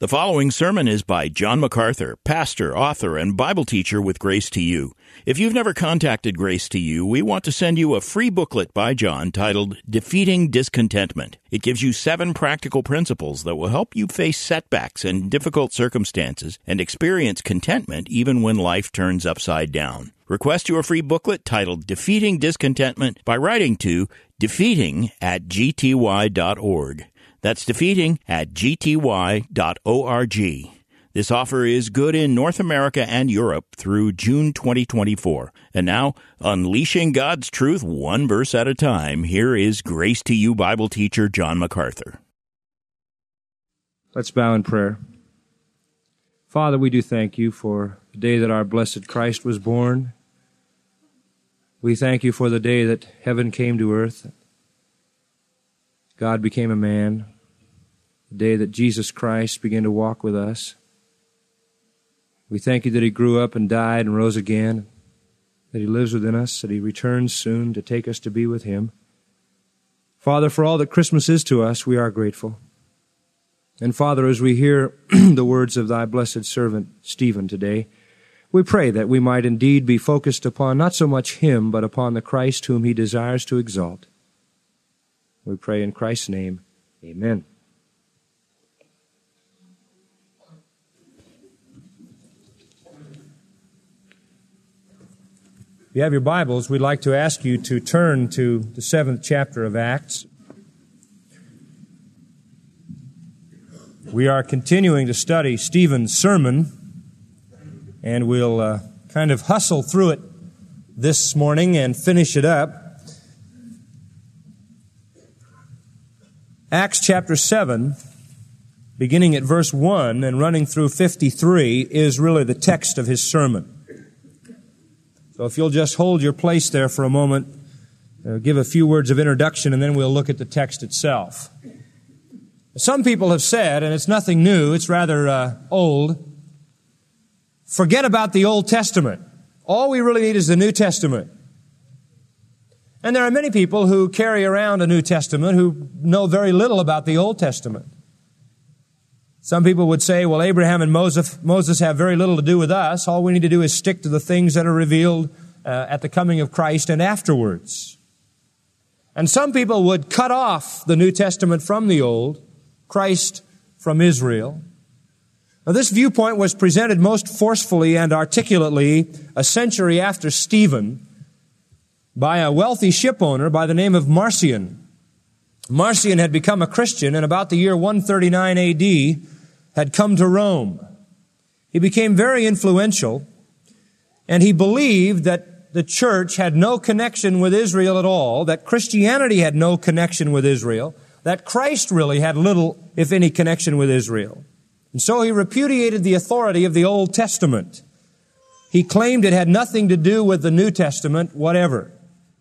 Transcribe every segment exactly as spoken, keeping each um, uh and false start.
The following sermon is by John MacArthur, pastor, author, and Bible teacher with Grace to You. If you've never contacted Grace to You, we want to send you a free booklet by John titled Defeating Discontentment. It gives you seven practical principles that will help you face setbacks and difficult circumstances and experience contentment even when life turns upside down. Request your free booklet titled Defeating Discontentment by writing to defeating at g t y dot org. That's defeating at g t y dot org. This offer is good in North America and Europe through June twenty twenty-four. And now, unleashing God's truth one verse at a time, here is Grace to You Bible teacher John MacArthur. Let's bow in prayer. Father, we do thank you for the day that our blessed Christ was born. We thank you for the day that heaven came to earth. God became a man, the day that Jesus Christ began to walk with us. We thank you that he grew up and died and rose again, that he lives within us, that he returns soon to take us to be with him. Father, for all that Christmas is to us, we are grateful. And Father, as we hear the words of thy blessed servant Stephen today, we pray that we might indeed be focused upon not so much him, but upon the Christ whom he desires to exalt. We pray in Christ's name, amen. If you have your Bibles, we'd like to ask you to turn to the seventh chapter of Acts. We are continuing to study Stephen's sermon, and we'll uh, kind of hustle through it this morning and finish it up. Acts chapter seven, beginning at verse one and running through fifty-three, is really the text of his sermon. So if you'll just hold your place there for a moment, uh, give a few words of introduction, and then we'll look at the text itself. Some people have said, and it's nothing new, it's rather uh, old, forget about the Old Testament. All we really need is the New Testament. And there are many people who carry around a New Testament who know very little about the Old Testament. Some people would say, well, Abraham and Moses, Moses have very little to do with us. All we need to do is stick to the things that are revealed uh, at the coming of Christ and afterwards. And some people would cut off the New Testament from the Old, Christ from Israel. Now, this viewpoint was presented most forcefully and articulately a century after Stephen by a wealthy ship owner by the name of Marcion. Marcion had become a Christian and about the year one thirty-nine A D had come to Rome. He became very influential, and he believed that the church had no connection with Israel at all, that Christianity had no connection with Israel, that Christ really had little, if any, connection with Israel. And so he repudiated the authority of the Old Testament. He claimed it had nothing to do with the New Testament, whatever.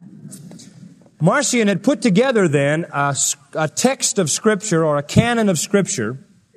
Marcion had put together then a, a text of Scripture or a canon of Scripture,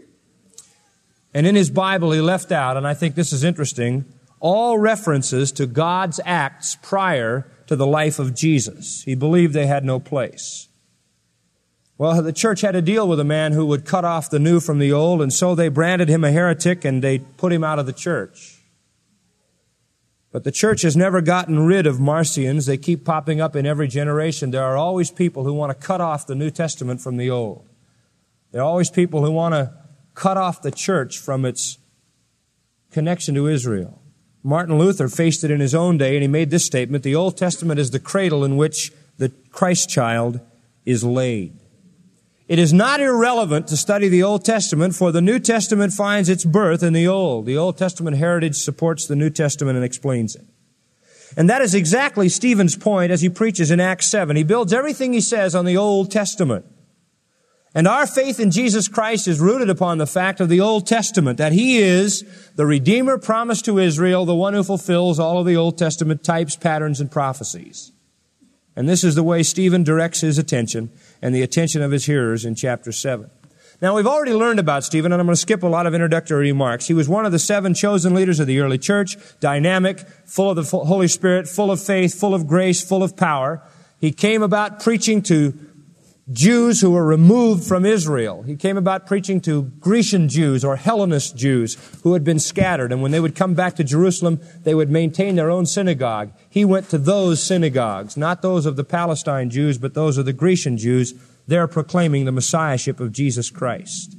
and in his Bible he left out, and I think this is interesting, all references to God's acts prior to the life of Jesus. He believed they had no place. Well, the church had to deal with a man who would cut off the new from the old, and so they branded him a heretic and they put him out of the church. But the church has never gotten rid of Marcions. They keep popping up in every generation. There are always people who want to cut off the New Testament from the Old. There are always people who want to cut off the church from its connection to Israel. Martin Luther faced it in his own day, and he made this statement: the Old Testament is the cradle in which the Christ child is laid. It is not irrelevant to study the Old Testament, for the New Testament finds its birth in the Old. The Old Testament heritage supports the New Testament and explains it. And that is exactly Stephen's point as he preaches in Acts seven. He builds everything he says on the Old Testament. And our faith in Jesus Christ is rooted upon the fact of the Old Testament, that He is the Redeemer promised to Israel, the one who fulfills all of the Old Testament types, patterns, and prophecies. And this is the way Stephen directs his attention and the attention of his hearers in chapter seven. Now, we've already learned about Stephen, and I'm going to skip a lot of introductory remarks. He was one of the seven chosen leaders of the early church, dynamic, full of the Holy Spirit, full of faith, full of grace, full of power. He came about preaching to Jews who were removed from Israel. He came about preaching to Grecian Jews or Hellenist Jews who had been scattered. And when they would come back to Jerusalem, they would maintain their own synagogue. He went to those synagogues, not those of the Palestine Jews, but those of the Grecian Jews, there proclaiming the Messiahship of Jesus Christ.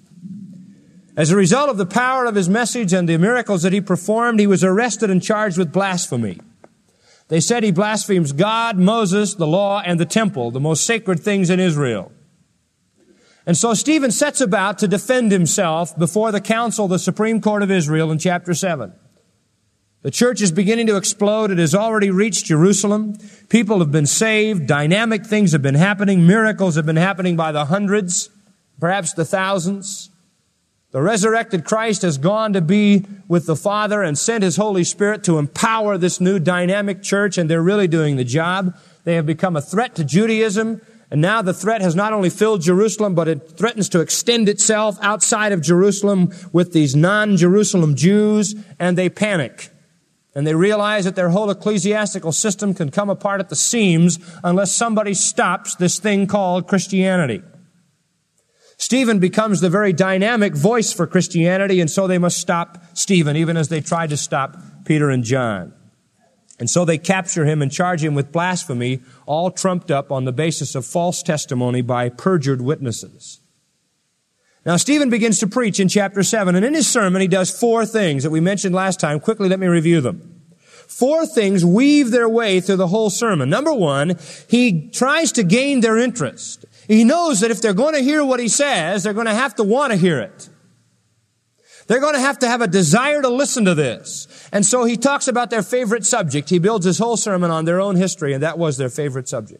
As a result of the power of his message and the miracles that he performed, he was arrested and charged with blasphemy. They said he blasphemes God, Moses, the law, and the temple, the most sacred things in Israel. And so Stephen sets about to defend himself before the council, the Supreme Court of Israel, in chapter seven. The church is beginning to explode. It has already reached Jerusalem. People have been saved. Dynamic things have been happening. Miracles have been happening by the hundreds, perhaps the thousands. The resurrected Christ has gone to be with the Father and sent His Holy Spirit to empower this new dynamic church, and they're really doing the job. They have become a threat to Judaism, and now the threat has not only filled Jerusalem, but it threatens to extend itself outside of Jerusalem with these non-Jerusalem Jews, and they panic. And they realize that their whole ecclesiastical system can come apart at the seams unless somebody stops this thing called Christianity. Stephen becomes the very dynamic voice for Christianity, and so they must stop Stephen, even as they tried to stop Peter and John. And so they capture him and charge him with blasphemy, all trumped up on the basis of false testimony by perjured witnesses. Now, Stephen begins to preach in chapter seven, and in his sermon he does four things that we mentioned last time. Quickly, let me review them. Four things weave their way through the whole sermon. Number one, he tries to gain their interest. He knows that if they're going to hear what he says, they're going to have to want to hear it. They're going to have to have a desire to listen to this. And so he talks about their favorite subject. He builds his whole sermon on their own history, and that was their favorite subject.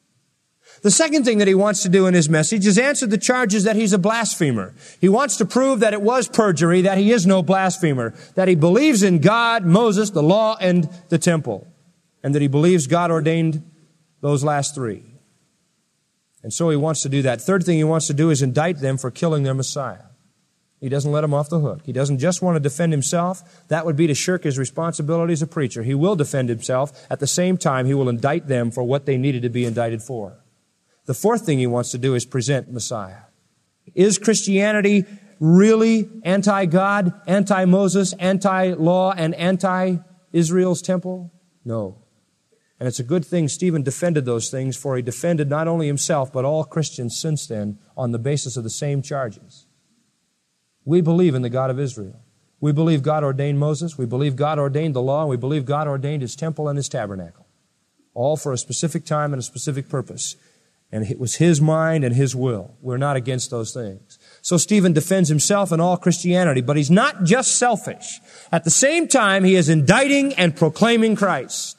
The second thing that he wants to do in his message is answer the charges that he's a blasphemer. He wants to prove that it was perjury, that he is no blasphemer, that he believes in God, Moses, the law, and the temple, and that he believes God ordained those last three. And so he wants to do that. Third thing he wants to do is indict them for killing their Messiah. He doesn't let them off the hook. He doesn't just want to defend himself. That would be to shirk his responsibility as a preacher. He will defend himself. At the same time, he will indict them for what they needed to be indicted for. The fourth thing he wants to do is present Messiah. Is Christianity really anti-God, anti-Moses, anti-law, and anti-Israel's temple? No. And it's a good thing Stephen defended those things, for he defended not only himself, but all Christians since then on the basis of the same charges. We believe in the God of Israel. We believe God ordained Moses. We believe God ordained the law. And we believe God ordained His temple and His tabernacle. All for a specific time and a specific purpose. And it was His mind and His will. We're not against those things. So Stephen defends himself and all Christianity, but he's not just selfish. At the same time, he is indicting and proclaiming Christ.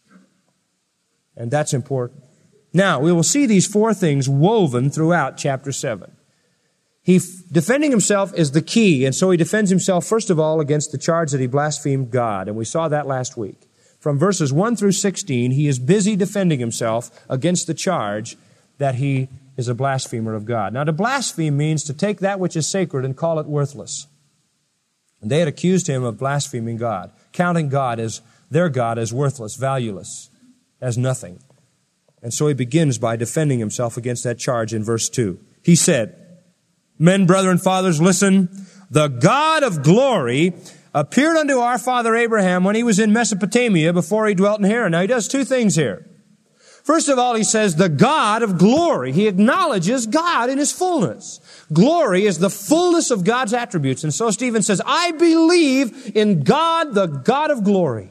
And that's important. Now, we will see these four things woven throughout chapter seven. He, defending himself is the key, and so he defends himself, first of all, against the charge that he blasphemed God, and we saw that last week. From verses one through sixteen, he is busy defending himself against the charge that he is a blasphemer of God. Now, to blaspheme means to take that which is sacred and call it worthless. And they had accused him of blaspheming God, counting God as their God as worthless, valueless, as nothing. And so he begins by defending himself against that charge in verse two. He said, "Men, brethren, fathers, listen. The God of glory appeared unto our father Abraham when he was in Mesopotamia before he dwelt in Haran." Now he does two things here. First of all, he says, the God of glory. He acknowledges God in His fullness. Glory is the fullness of God's attributes. And so Stephen says, I believe in God, the God of glory.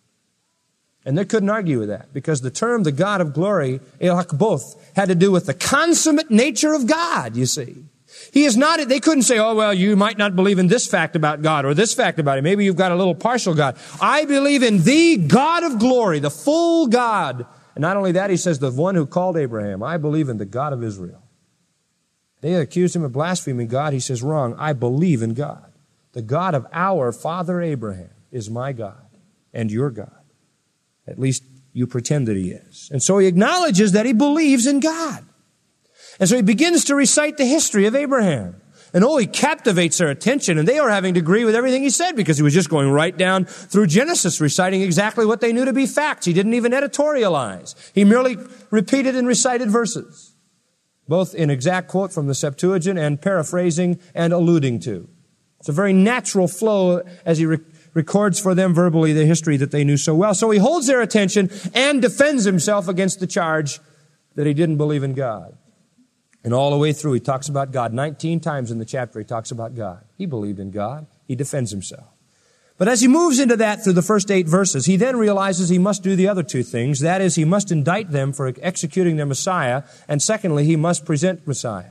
And they couldn't argue with that, because the term, the God of glory, El Hakboth, had to do with the consummate nature of God, you see. He is not, they couldn't say, oh, well, you might not believe in this fact about God or this fact about Him. Maybe you've got a little partial God. I believe in the God of glory, the full God. And not only that, he says, the one who called Abraham. I believe in the God of Israel. They accused him of blaspheming God. He says, wrong. I believe in God. The God of our father Abraham is my God and your God. At least you pretend that He is. And so he acknowledges that he believes in God. And so he begins to recite the history of Abraham. And oh, he captivates their attention, and they are having to agree with everything he said, because he was just going right down through Genesis, reciting exactly what they knew to be facts. He didn't even editorialize. He merely repeated and recited verses. both in exact quote from the Septuagint and paraphrasing and alluding to. It's a very natural flow as he re- records for them verbally the history that they knew so well. So he holds their attention and defends himself against the charge that he didn't believe in God. And all the way through, he talks about God. nineteen times in the chapter, he talks about God. He believed in God. He defends himself. But as he moves into that through the first eight verses, he then realizes he must do the other two things. That is, he must indict them for executing their Messiah, and secondly, he must present Messiah.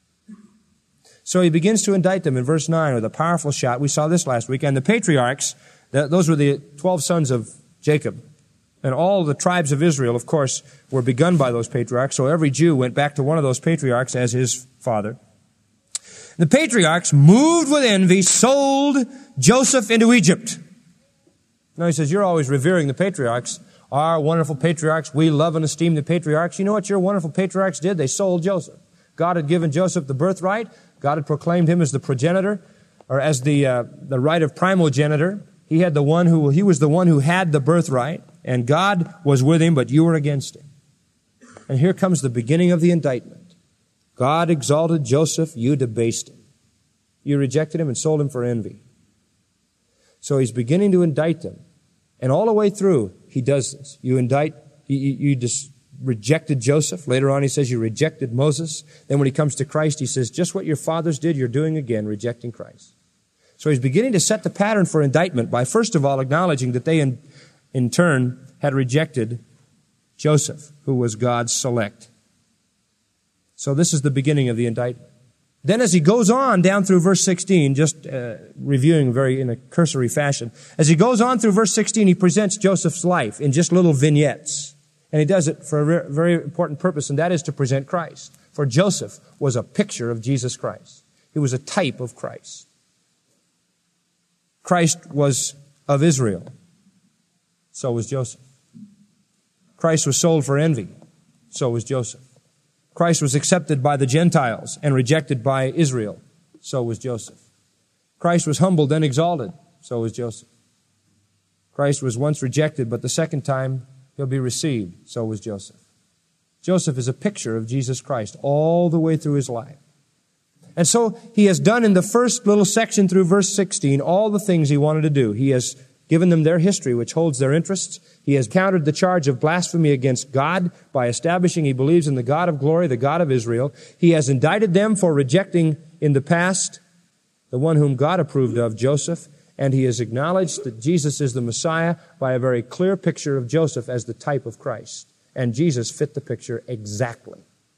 So he begins to indict them in verse nine with a powerful shout. We saw this last week. And the patriarchs, those were the twelve sons of Jacob. And all the tribes of Israel, of course, were begun by those patriarchs. So every Jew went back to one of those patriarchs as his father. The patriarchs, moved with envy, sold Joseph into Egypt. Now he says, you're always revering the patriarchs. Our wonderful patriarchs, we love and esteem the patriarchs. You know what your wonderful patriarchs did? They sold Joseph. God had given Joseph the birthright. God had proclaimed him as the progenitor, or as the uh, the right of primogenitor. He had the one who he was the one who had the birthright, and God was with him, but you were against him. And here comes the beginning of the indictment. God exalted Joseph, you debased him. You rejected him and sold him for envy. So he's beginning to indict them. And all the way through, he does this. You indict, you, you just rejected Joseph. Later on, he says you rejected Moses. Then when he comes to Christ, he says, just what your fathers did, you're doing again, rejecting Christ. So he's beginning to set the pattern for indictment by first of all acknowledging that they in, in turn had rejected Joseph, who was God's select. So this is the beginning of the indictment. Then as he goes on down through verse sixteen, just uh, reviewing very in a cursory fashion, as he goes on through verse sixteen, he presents Joseph's life in just little vignettes. And he does it for a re- very important purpose, and that is to present Christ. For Joseph was a picture of Jesus Christ. He was a type of Christ. Christ was of Israel. So was Joseph. Christ was sold for envy. So was Joseph. Christ was accepted by the Gentiles and rejected by Israel. So was Joseph. Christ was humbled and exalted. So was Joseph. Christ was once rejected, but the second time he'll be received. So was Joseph. Joseph is a picture of Jesus Christ all the way through his life. And so he has done in the first little section through verse sixteen all the things he wanted to do. He has given them their history, which holds their interests. He has countered the charge of blasphemy against God by establishing he believes in the God of glory, the God of Israel. He has indicted them for rejecting in the past the one whom God approved of, Joseph. And he has acknowledged that Jesus is the Messiah by a very clear picture of Joseph as the type of Christ. And Jesus fit the picture exactly.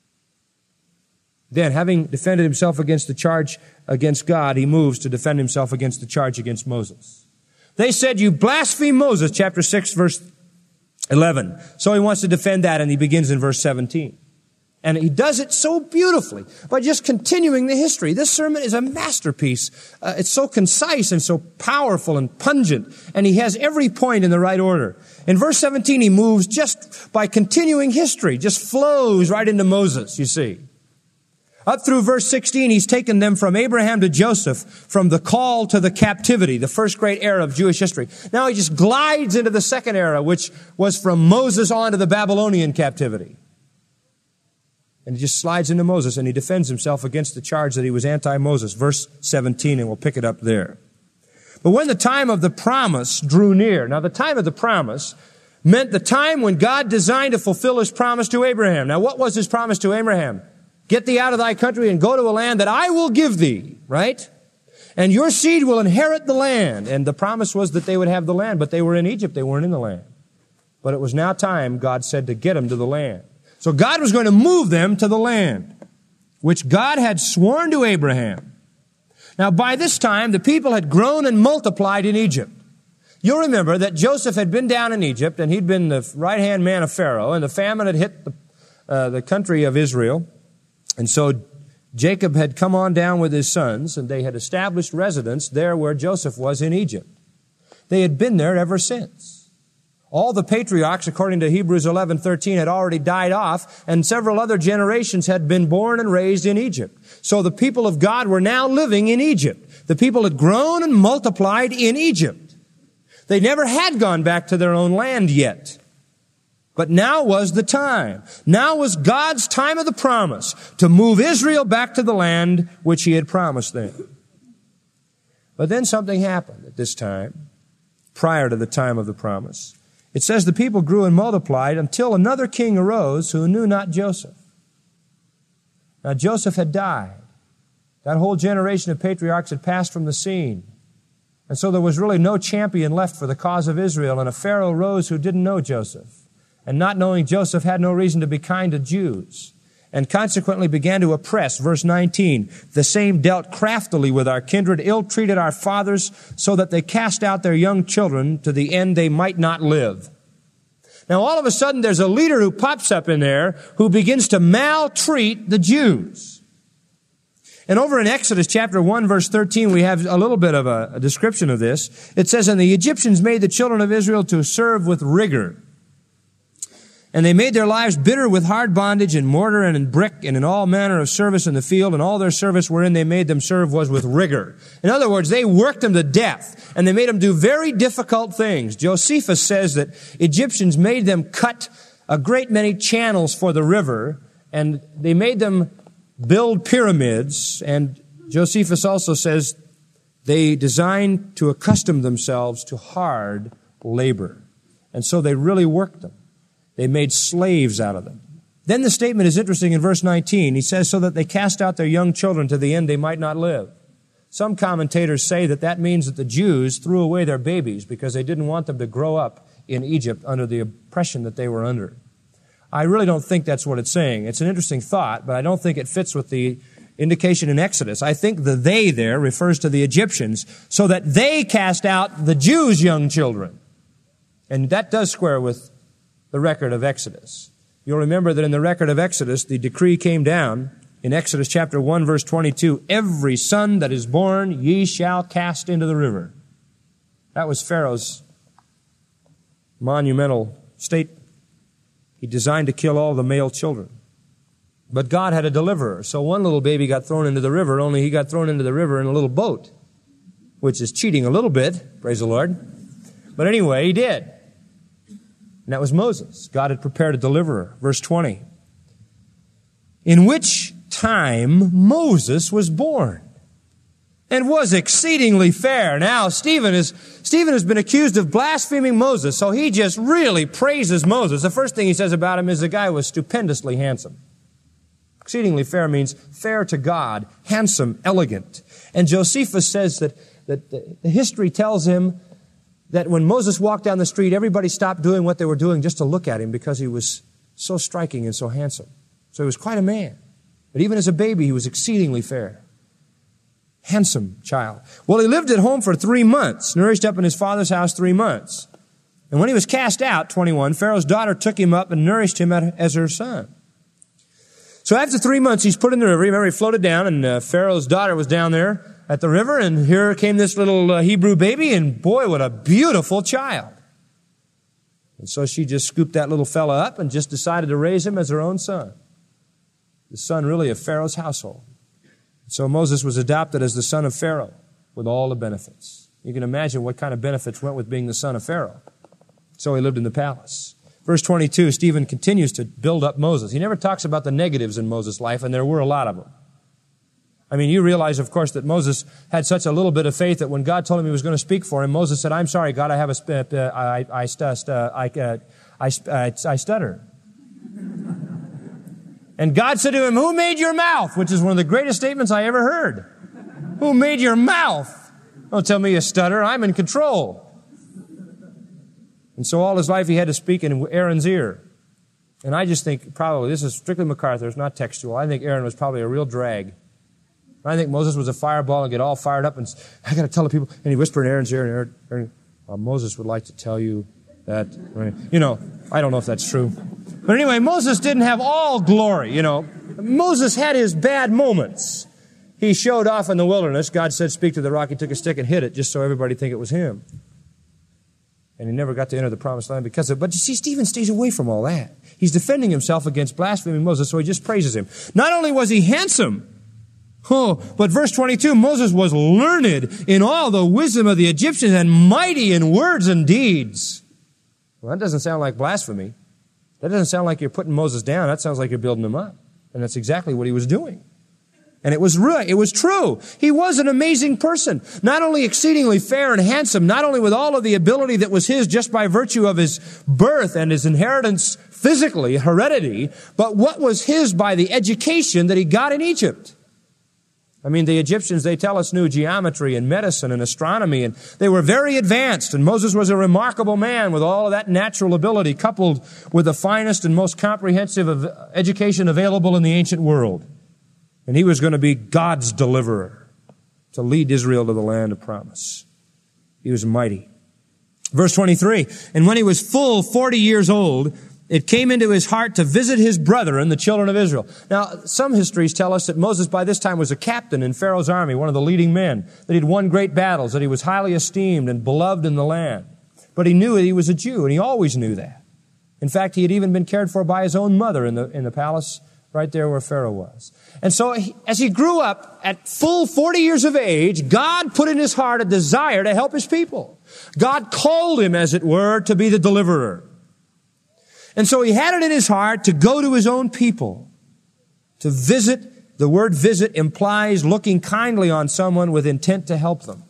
Then, having defended himself against the charge against God, he moves to defend himself against the charge against Moses. They said, you blaspheme Moses, chapter six, verse eleven. So he wants to defend that, and he begins in verse seventeen. And he does it so beautifully by just continuing the history. This sermon is a masterpiece. Uh, it's so concise and so powerful and pungent, and he has every point in the right order. In verse seventeen, he moves just by continuing history, just flows right into Moses, you see. Up through verse sixteen, he's taken them from Abraham to Joseph, from the call to the captivity, the first great era of Jewish history. Now he just glides into the second era, which was from Moses on to the Babylonian captivity. And he just slides into Moses, and he defends himself against the charge that he was anti-Moses. Verse seventeen, and we'll pick it up there. But when the time of the promise drew near, now the time of the promise meant the time when God designed to fulfill his promise to Abraham. Now what was his promise to Abraham? Get thee out of thy country and go to a land that I will give thee, right? And your seed will inherit the land. And the promise was that they would have the land, but they were in Egypt. They weren't in the land. But it was now time, God said, to get them to the land. So God was going to move them to the land, which God had sworn to Abraham. Now, by this time, the people had grown and multiplied in Egypt. You'll remember that Joseph had been down in Egypt, and he'd been the right-hand man of Pharaoh, and the famine had hit the, uh, the country of Israel. And so Jacob had come on down with his sons, and they had established residence there where Joseph was in Egypt. They had been there ever since. All the patriarchs, according to Hebrews eleven thirteen, had already died off, and several other generations had been born and raised in Egypt. So the people of God were now living in Egypt. The people had grown and multiplied in Egypt. They never had gone back to their own land yet. But now was the time. Now was God's time of the promise to move Israel back to the land which he had promised them. But then something happened at this time, prior to the time of the promise. It says the people grew and multiplied until another king arose who knew not Joseph. Now Joseph had died. That whole generation of patriarchs had passed from the scene. And so there was really no champion left for the cause of Israel, and a Pharaoh rose who didn't know Joseph. And not knowing Joseph had no reason to be kind to Jews, and consequently began to oppress. Verse nineteen, the same dealt craftily with our kindred, ill-treated our fathers, so that they cast out their young children to the end they might not live. Now all of a sudden there's a leader who pops up in there who begins to maltreat the Jews. And over in Exodus chapter one, verse thirteen, we have a little bit of a, a description of this. It says, and the Egyptians made the children of Israel to serve with rigor. And they made their lives bitter with hard bondage in mortar and in brick and in all manner of service in the field, and all their service wherein they made them serve was with rigor. In other words, they worked them to death, and they made them do very difficult things. Josephus says that Egyptians made them cut a great many channels for the river, and they made them build pyramids, and Josephus also says they designed to accustom themselves to hard labor. And so they really worked them. They made slaves out of them. Then the statement is interesting in verse nineteen. He says, so that they cast out their young children to the end they might not live. Some commentators say that that means that the Jews threw away their babies because they didn't want them to grow up in Egypt under the oppression that they were under. I really don't think that's what it's saying. It's an interesting thought, but I don't think it fits with the indication in Exodus. I think the they there refers to the Egyptians, so that they cast out the Jews' young children. And that does square with the record of Exodus. You'll remember that in the record of Exodus, the decree came down in Exodus chapter one, verse twenty-two, every son that is born ye shall cast into the river. That was Pharaoh's monumental statement. He designed to kill all the male children. But God had a deliverer. So one little baby got thrown into the river, only he got thrown into the river in a little boat, which is cheating a little bit, praise the Lord. But anyway, he did. And that was Moses. God had prepared a deliverer. Verse twenty. In which time Moses was born, and was exceedingly fair. Now, Stephen is, Stephen has been accused of blaspheming Moses, so he just really praises Moses. The first thing he says about him is the guy was stupendously handsome. Exceedingly fair means fair to God, handsome, elegant. And Josephus says that, that the, the history tells him that when Moses walked down the street, everybody stopped doing what they were doing just to look at him because he was so striking and so handsome. So he was quite a man. But even as a baby, he was exceedingly fair. Handsome child. Well, he lived at home for three months, nourished up in his father's house three months. And when he was cast out, twenty-one, Pharaoh's daughter took him up and nourished him as her son. So after three months, he's put in the river. Remember, he floated down, and uh, Pharaoh's daughter was down there at the river, and here came this little uh, Hebrew baby, and boy, what a beautiful child. And so she just scooped that little fella up and just decided to raise him as her own son. The son really of Pharaoh's household. So Moses was adopted as the son of Pharaoh with all the benefits. You can imagine what kind of benefits went with being the son of Pharaoh. So he lived in the palace. Verse twenty-two, Stephen continues to build up Moses. He never talks about the negatives in Moses' life, and there were a lot of them. I mean, you realize, of course, that Moses had such a little bit of faith that when God told him he was going to speak for him, Moses said, I'm sorry, God, I have a, sp- uh, I, I, st- uh, I, uh, I, uh, I stutter. And God said to him, who made your mouth? Which is one of the greatest statements I ever heard. Who made your mouth? Don't tell me you stutter. I'm in control. And so all his life he had to speak in Aaron's ear. And I just think probably, this is strictly MacArthur, it's not textual. I think Aaron was probably a real drag. I think Moses was a fireball and get all fired up and I got to tell the people. And he whispered in Aaron's ear, and Aaron, Aaron uh, Moses would like to tell you that, you know, I don't know if that's true. But anyway, Moses didn't have all glory, you know. Moses had his bad moments. He showed off in the wilderness. God said, speak to the rock. He took a stick and hit it just so everybody think it was him. And he never got to enter the promised land because of it. But you see, Stephen stays away from all that. He's defending himself against blaspheming Moses, so he just praises him. Not only was he handsome, oh, but verse twenty-two, Moses was learned in all the wisdom of the Egyptians and mighty in words and deeds. Well, that doesn't sound like blasphemy. That doesn't sound like you're putting Moses down. That sounds like you're building him up. And that's exactly what he was doing. And it was right. It was true. He was an amazing person. Not only exceedingly fair and handsome, not only with all of the ability that was his just by virtue of his birth and his inheritance physically, heredity, but what was his by the education that he got in Egypt. I mean, the Egyptians, they tell us, knew geometry and medicine and astronomy, and they were very advanced. And Moses was a remarkable man with all of that natural ability, coupled with the finest and most comprehensive of education available in the ancient world. And he was going to be God's deliverer to lead Israel to the land of promise. He was mighty. Verse twenty-three, and when he was full forty years old, it came into his heart to visit his brethren, the children of Israel. Now, some histories tell us that Moses by this time was a captain in Pharaoh's army, one of the leading men, that he'd won great battles, that he was highly esteemed and beloved in the land. But he knew that he was a Jew, and he always knew that. In fact, he had even been cared for by his own mother in the, in the palace right there where Pharaoh was. And so he, as he grew up at full forty years of age, God put in his heart a desire to help his people. God called him, as it were, to be the deliverer. And so he had it in his heart to go to his own people, to visit. The word visit implies looking kindly on someone with intent to help them.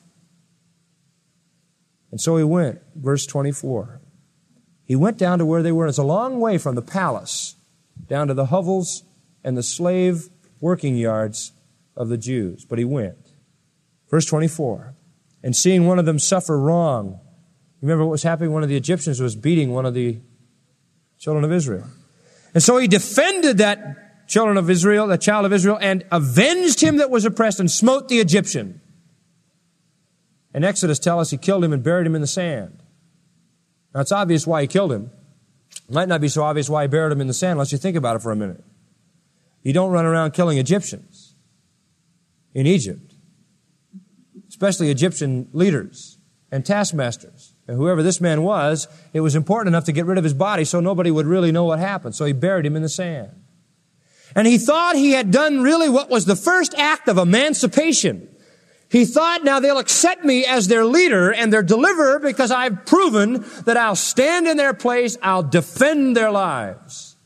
And so he went, verse twenty-four. He went down to where they were. It's a long way from the palace, down to the hovels and the slave working yards of the Jews. But he went. Verse twenty-four. And seeing one of them suffer wrong. Remember what was happening? One of the Egyptians was beating one of the children of Israel. And so he defended that children of Israel, that child of Israel, and avenged him that was oppressed and smote the Egyptian. And Exodus tells us he killed him and buried him in the sand. Now it's obvious why he killed him. It might not be so obvious why he buried him in the sand unless you think about it for a minute. You don't run around killing Egyptians in Egypt, especially Egyptian leaders and taskmasters. And whoever this man was, it was important enough to get rid of his body so nobody would really know what happened. So he buried him in the sand. And he thought he had done really what was the first act of emancipation. He thought, now they'll accept me as their leader and their deliverer because I've proven that I'll stand in their place, I'll defend their lives.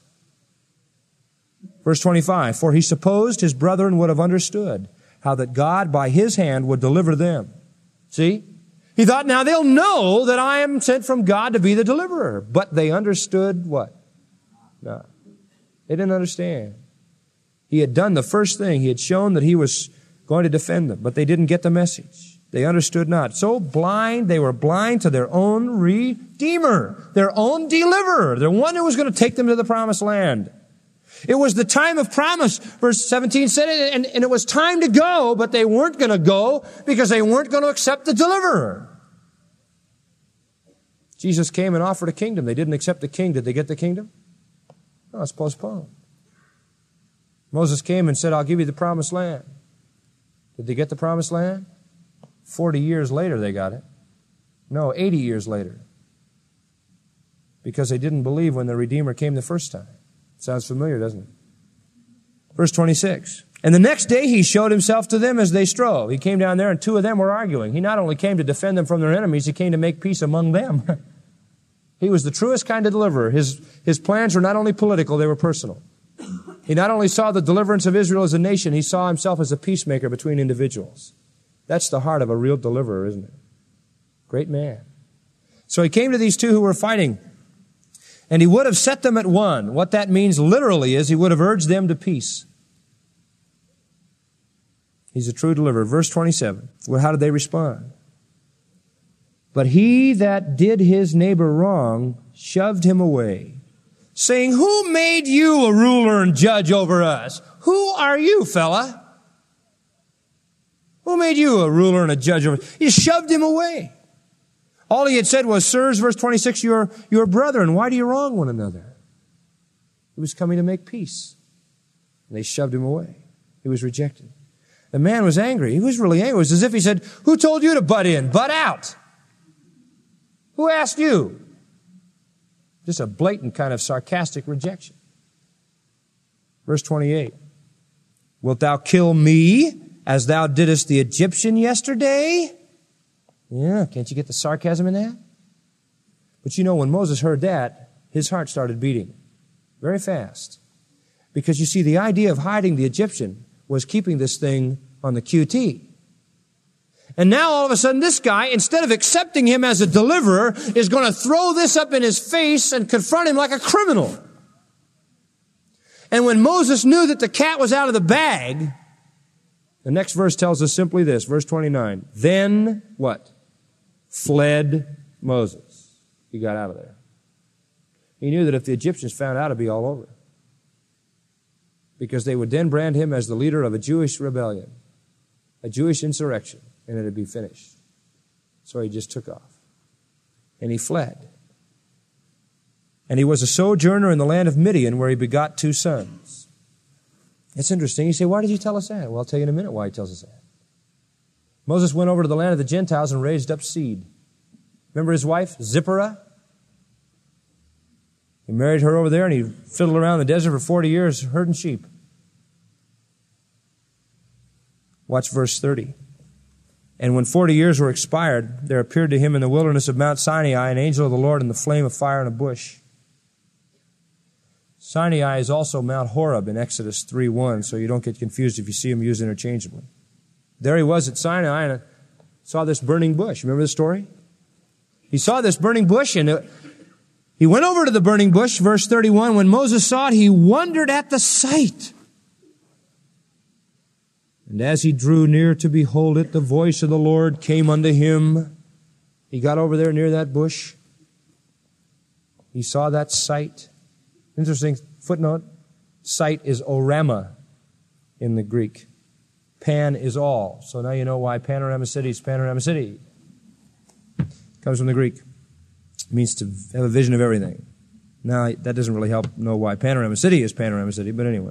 Verse twenty-five, for he supposed his brethren would have understood how that God by his hand would deliver them. See? He thought, now they'll know that I am sent from God to be the deliverer. But they understood what? No. They didn't understand. He had done the first thing. He had shown that he was going to defend them, but they didn't get the message. They understood not. So blind, they were blind to their own Redeemer, their own deliverer, the one who was going to take them to the promised land. It was the time of promise. Verse seventeen said it, and, and it was time to go, but they weren't going to go because they weren't going to accept the deliverer. Jesus came and offered a kingdom. They didn't accept the king. Did they get the kingdom? No, it's postponed. Moses came and said, I'll give you the promised land. Did they get the promised land? Forty years later they got it. No, eighty years later. Because they didn't believe when the Redeemer came the first time. Sounds familiar, doesn't it? Verse twenty-six. And the next day he showed himself to them as they strove. He came down there and two of them were arguing. He not only came to defend them from their enemies, he came to make peace among them. He was the truest kind of deliverer. His, his plans were not only political, they were personal. He not only saw the deliverance of Israel as a nation, he saw himself as a peacemaker between individuals. That's the heart of a real deliverer, isn't it? Great man. So he came to these two who were fighting, and he would have set them at one. What that means literally is he would have urged them to peace. He's a true deliverer. Verse twenty-seven. Well, how did they respond? But he that did his neighbor wrong shoved him away, saying, who made you a ruler and judge over us? Who are you, fella? Who made you a ruler and a judge over us? He shoved him away. All he had said was, sirs, verse twenty-six, you're, you're brethren. Why do you wrong one another? He was coming to make peace. And they shoved him away. He was rejected. The man was angry. He was really angry. It was as if he said, who told you to butt in? Butt out. Who asked you? Just a blatant kind of sarcastic rejection. Verse twenty-eight. Wilt thou kill me as thou didst the Egyptian yesterday? Yeah, can't you get the sarcasm in that? But you know, when Moses heard that, his heart started beating. Very fast. Because you see, the idea of hiding the Egyptian was keeping this thing on the Q T. And now all of a sudden this guy, instead of accepting him as a deliverer, is going to throw this up in his face and confront him like a criminal. And when Moses knew that the cat was out of the bag, the next verse tells us simply this, verse twenty-nine. Then what? Fled Moses. He got out of there. He knew that if the Egyptians found out, it'd be all over. Because they would then brand him as the leader of a Jewish rebellion, a Jewish insurrection, and it'd be finished. So he just took off. And he fled. And he was a sojourner in the land of Midian, where he begot two sons. It's interesting. You say, why did you tell us that? Well, I'll tell you in a minute why he tells us that. Moses went over to the land of the Gentiles and raised up seed. Remember his wife, Zipporah? He married her over there, and he fiddled around the desert for forty years herding sheep. Watch verse thirty. And when forty years were expired, there appeared to him in the wilderness of Mount Sinai an angel of the Lord in the flame of fire in a bush. Sinai is also Mount Horeb in Exodus three one, so you don't get confused if you see them used interchangeably. There he was at Sinai and saw this burning bush. Remember the story? He saw this burning bush, and it, he went over to the burning bush, verse thirty-one. When Moses saw it, he wondered at the sight. And as he drew near to behold it, the voice of the Lord came unto him. He got over there near that bush. He saw that sight. Interesting footnote. Sight is orama in the Greek. Pan is all. So now you know why Panorama City is Panorama City. Comes from the Greek. It means to have a vision of everything. Now, that doesn't really help know why Panorama City is Panorama City, but anyway.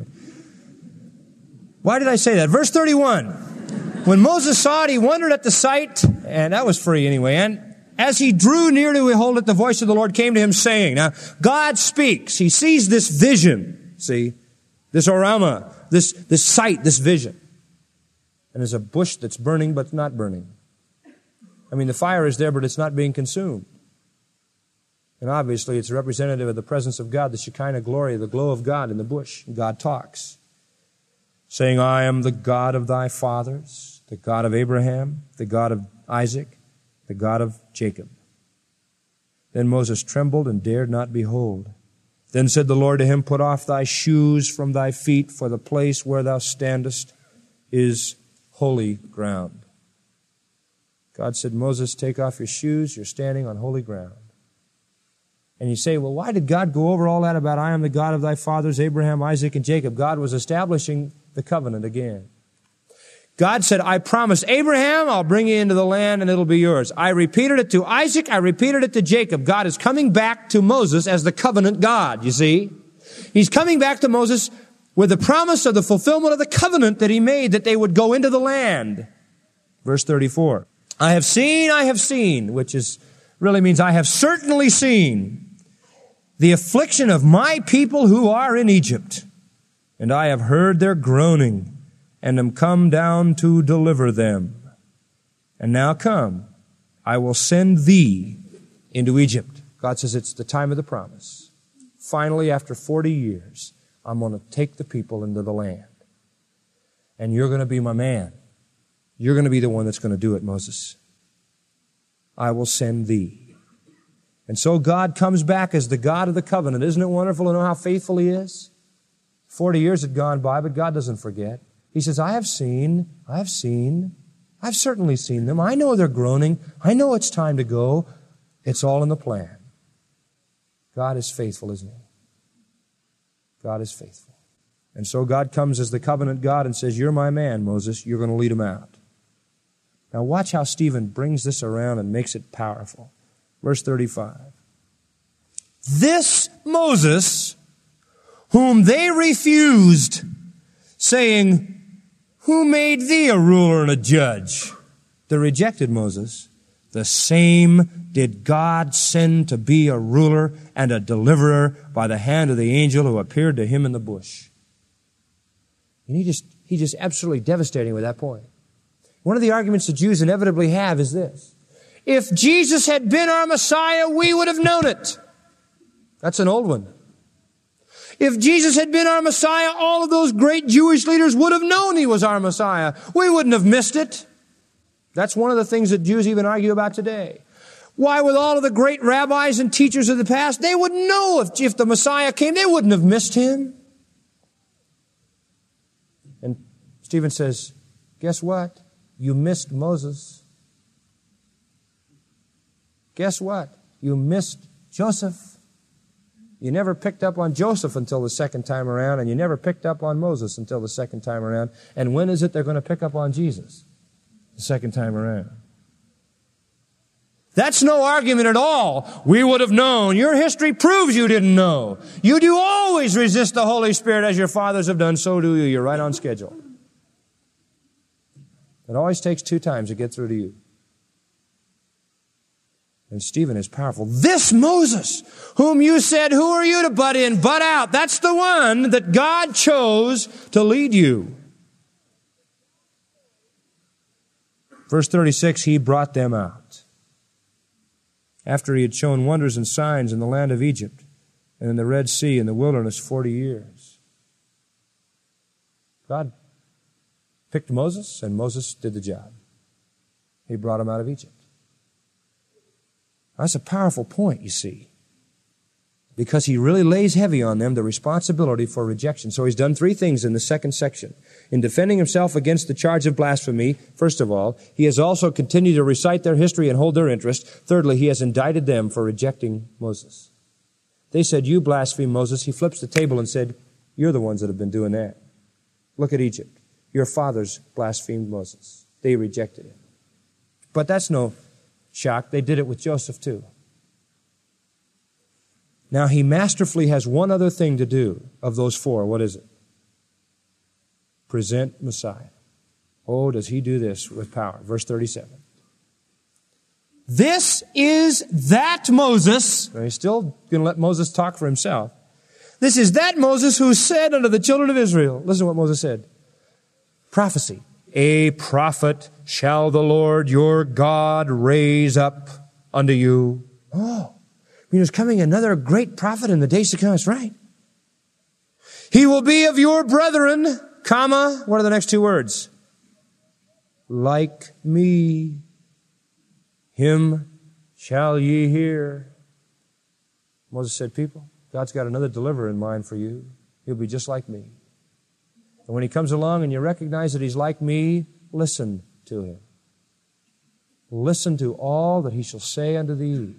Why did I say that? Verse thirty-one. When Moses saw it, he wondered at the sight, and that was free anyway. And as he drew near to behold it, the voice of the Lord came to him saying, now, God speaks. He sees this vision, see, this orama, this, this sight, this vision. And there's a bush that's burning, but not burning. I mean, the fire is there, but it's not being consumed. And obviously, it's representative of the presence of God, the Shekinah glory, the glow of God in the bush. And God talks, saying, I am the God of thy fathers, the God of Abraham, the God of Isaac, the God of Jacob. Then Moses trembled and dared not behold. Then said the Lord to him, put off thy shoes from thy feet, for the place where thou standest is holy ground. God said, Moses, take off your shoes. You're standing on holy ground. And you say, well, why did God go over all that about I am the God of thy fathers, Abraham, Isaac, and Jacob? God was establishing the covenant again. God said, I promised Abraham, I'll bring you into the land and it'll be yours. I repeated it to Isaac, I repeated it to Jacob. God is coming back to Moses as the covenant God, you see. He's coming back to Moses with the promise of the fulfillment of the covenant that he made, that they would go into the land. Verse thirty-four. I have seen, I have seen, which is really means I have certainly seen the affliction of my people who are in Egypt. And I have heard their groaning, and am come down to deliver them. And now come, I will send thee into Egypt. God says it's the time of the promise. Finally, after forty years, I'm going to take the people into the land. And you're going to be my man. You're going to be the one that's going to do it, Moses. I will send thee. And so God comes back as the God of the covenant. Isn't it wonderful to know how faithful he is? Forty years had gone by, but God doesn't forget. He says, I have seen, I have seen, I've certainly seen them. I know they're groaning. I know it's time to go. It's all in the plan. God is faithful, isn't he? God is faithful. And so God comes as the covenant God and says, you're my man, Moses. You're going to lead him out. Now watch how Stephen brings this around and makes it powerful. Verse thirty-five. This Moses, whom they refused, saying, who made thee a ruler and a judge? The rejected Moses, the same did God send to be a ruler and a deliverer by the hand of the angel who appeared to him in the bush. And he just, he just absolutely devastating with that point. One of the arguments the Jews inevitably have is this. If Jesus had been our Messiah, we would have known it. That's an old one. If Jesus had been our Messiah, all of those great Jewish leaders would have known He was our Messiah. We wouldn't have missed it. That's one of the things that Jews even argue about today. Why, with all of the great rabbis and teachers of the past, they would know if, if the Messiah came, they wouldn't have missed Him. And Stephen says, guess what? You missed Moses. Guess what? You missed Joseph. You never picked up on Joseph until the second time around, and you never picked up on Moses until the second time around. And when is it they're going to pick up on Jesus? The second time around. That's no argument at all. We would have known. Your history proves you didn't know. You do always resist the Holy Spirit as your fathers have done. So do you. You're right on schedule. It always takes two times to get through to you. And Stephen is powerful. This Moses, whom you said, who are you to butt in, butt out? That's the one that God chose to lead you. Verse thirty-six, He brought them out. After He had shown wonders and signs in the land of Egypt and in the Red Sea and the wilderness forty years. God picked Moses, and Moses did the job. He brought him out of Egypt. That's a powerful point, you see, because He really lays heavy on them the responsibility for rejection. So He's done three things in the second section. In defending Himself against the charge of blasphemy, first of all, He has also continued to recite their history and hold their interest. Thirdly, He has indicted them for rejecting Moses. They said, you blaspheme Moses. He flips the table and said, you're the ones that have been doing that. Look at Egypt. Your fathers blasphemed Moses. They rejected Him. But that's no shock. They did it with Joseph too. Now He masterfully has one other thing to do of those four. What is it? Present Messiah. Oh, does He do this with power? Verse thirty-seven. This is that Moses. Now, He's still going to let Moses talk for himself. This is that Moses who said unto the children of Israel. Listen to what Moses said. Prophecy. A prophet shall the Lord your God raise up unto you. Oh, I mean, there's coming another great prophet in the days to come. That's right. He will be of your brethren, comma, what are the next two words? Like me. Him shall ye hear. Moses said, people, God's got another deliverer in mind for you. He'll be just like me. And when He comes along and you recognize that He's like me, listen to Him. Listen to all that He shall say unto thee.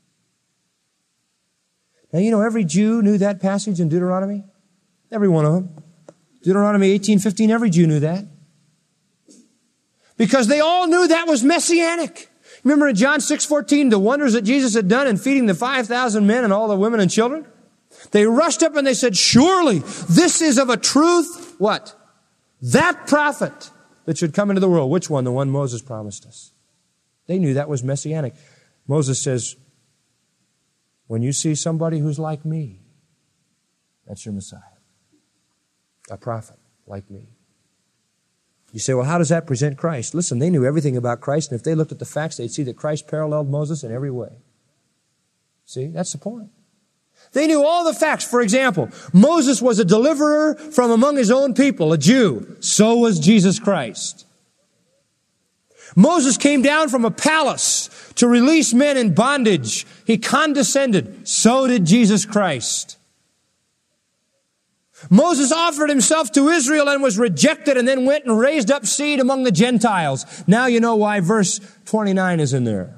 Now, you know, every Jew knew that passage in Deuteronomy. Every one of them. Deuteronomy eighteen fifteen, every Jew knew that. Because they all knew that was messianic. Remember in John six fourteen, the wonders that Jesus had done in feeding the five thousand men and all the women and children? They rushed up and they said, surely this is of a truth, what? That prophet that should come into the world. Which one? The one Moses promised us. They knew that was messianic. Moses says, when you see somebody who's like me, that's your Messiah. A prophet like me. You say, well, how does that present Christ? Listen, they knew everything about Christ, and if they looked at the facts, they'd see that Christ paralleled Moses in every way. See, that's the point. They knew all the facts. For example, Moses was a deliverer from among his own people, a Jew. So was Jesus Christ. Moses came down from a palace to release men in bondage. He condescended. So did Jesus Christ. Moses offered himself to Israel and was rejected and then went and raised up seed among the Gentiles. Now you know why verse twenty-nine is in there.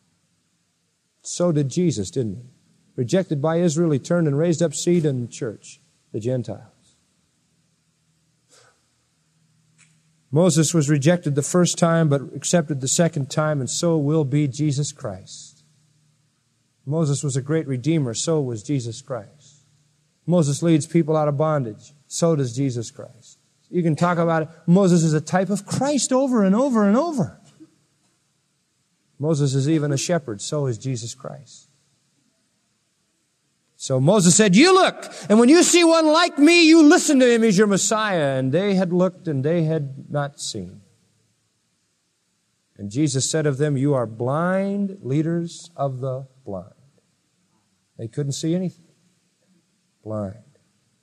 So did Jesus, didn't he? Rejected by Israel, he turned and raised up seed in the church, the Gentiles. Moses was rejected the first time, but accepted the second time, and so will be Jesus Christ. Moses was a great redeemer, so was Jesus Christ. Moses leads people out of bondage, so does Jesus Christ. You can talk about it. Moses is a type of Christ over and over and over. Moses is even a shepherd, so is Jesus Christ. So Moses said, you look, and when you see one like me, you listen to him, he's your Messiah. And they had looked and they had not seen. And Jesus said of them, you are blind leaders of the blind. They couldn't see anything. Blind.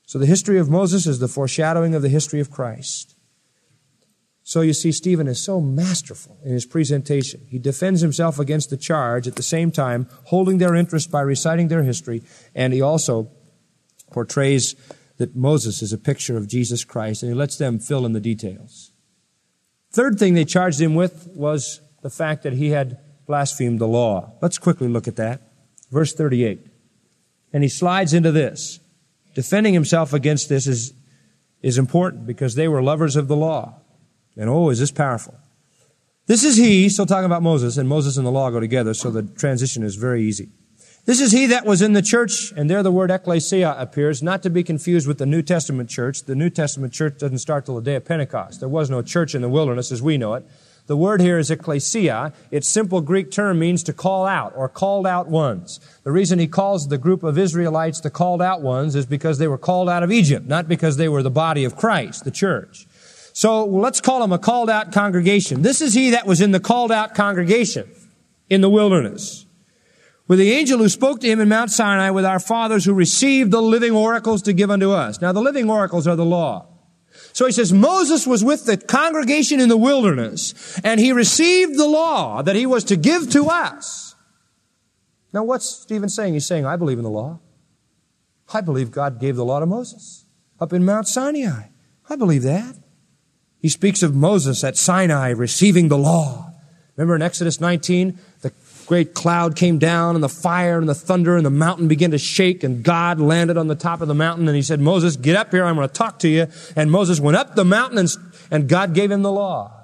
So the history of Moses is the foreshadowing of the history of Christ. So you see, Stephen is so masterful in his presentation. He defends himself against the charge, at the same time holding their interest by reciting their history, and he also portrays that Moses is a picture of Jesus Christ, and he lets them fill in the details. Third thing they charged him with was the fact that he had blasphemed the law. Let's quickly look at that. Verse thirty-eight. And he slides into this. Defending himself against this is, is important because they were lovers of the law. And oh, is this powerful. This is he, still talking about Moses, and Moses and the law go together, so the transition is very easy. This is he that was in the church, and there the word ecclesia appears, not to be confused with the New Testament church. The New Testament church doesn't start till the day of Pentecost. There was no church in the wilderness as we know it. The word here is ecclesia. Its simple Greek term means to call out or called out ones. The reason he calls the group of Israelites the called out ones is because they were called out of Egypt, not because they were the body of Christ, the church. So let's call them a called out congregation. This is he that was in the called out congregation in the wilderness, with the angel who spoke to him in Mount Sinai, with our fathers who received the living oracles to give unto us. Now the living oracles are the law. So he says, Moses was with the congregation in the wilderness, and he received the law that he was to give to us. Now what's Stephen saying? He's saying, I believe in the law. I believe God gave the law to Moses up in Mount Sinai. I believe that. He speaks of Moses at Sinai receiving the law. Remember in Exodus nineteen, the great cloud came down and the fire and the thunder and the mountain began to shake, and God landed on the top of the mountain and he said, Moses, get up here, I'm going to talk to you. And Moses went up the mountain and, and God gave him the law.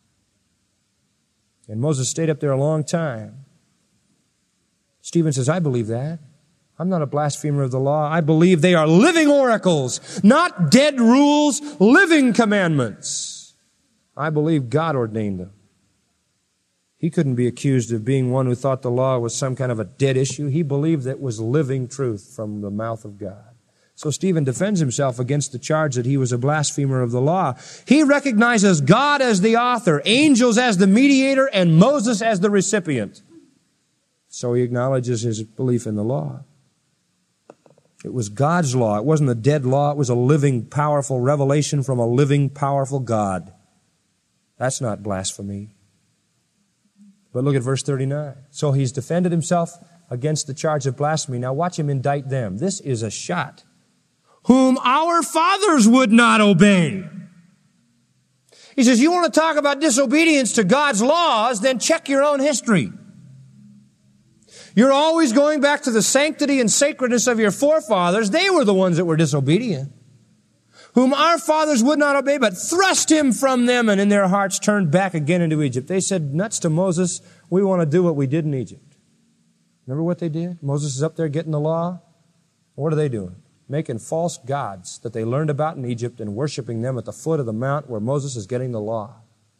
And Moses stayed up there a long time. Stephen says, I believe that. I'm not a blasphemer of the law. I believe they are living oracles, not dead rules, living commandments. I believe God ordained them. He couldn't be accused of being one who thought the law was some kind of a dead issue. He believed that it was living truth from the mouth of God. So Stephen defends himself against the charge that he was a blasphemer of the law. He recognizes God as the author, angels as the mediator, and Moses as the recipient. So he acknowledges his belief in the law. It was God's law. It wasn't a dead law. It was a living, powerful revelation from a living, powerful God. That's not blasphemy. But look at verse thirty-nine. So he's defended himself against the charge of blasphemy. Now watch him indict them. This is a shot. Whom our fathers would not obey. He says, you want to talk about disobedience to God's laws, then check your own history. You're always going back to the sanctity and sacredness of your forefathers. They were the ones that were disobedient. Whom our fathers would not obey, but thrust him from them, and in their hearts turned back again into Egypt. They said nuts to Moses, we want to do what we did in Egypt. Remember what they did? Moses is up there getting the law. What are they doing? Making false gods that they learned about in Egypt and worshiping them at the foot of the mount where Moses is getting the law.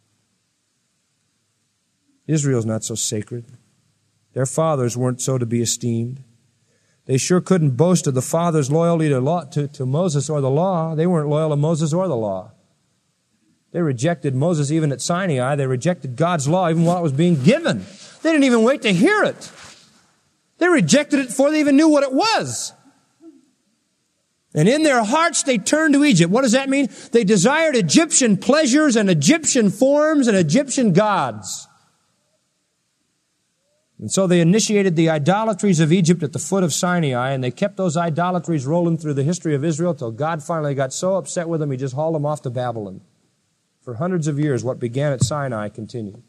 Israel's not so sacred. Their fathers weren't so to be esteemed. They sure couldn't boast of the fathers' loyalty to, law, to, to Moses or the law. They weren't loyal to Moses or the law. They rejected Moses even at Sinai. They rejected God's law even while it was being given. They didn't even wait to hear it. They rejected it before they even knew what it was. And in their hearts they turned to Egypt. What does that mean? They desired Egyptian pleasures and Egyptian forms and Egyptian gods. And so they initiated the idolatries of Egypt at the foot of Sinai, and they kept those idolatries rolling through the history of Israel till God finally got so upset with them, he just hauled them off to Babylon. For hundreds of years, what began at Sinai continued.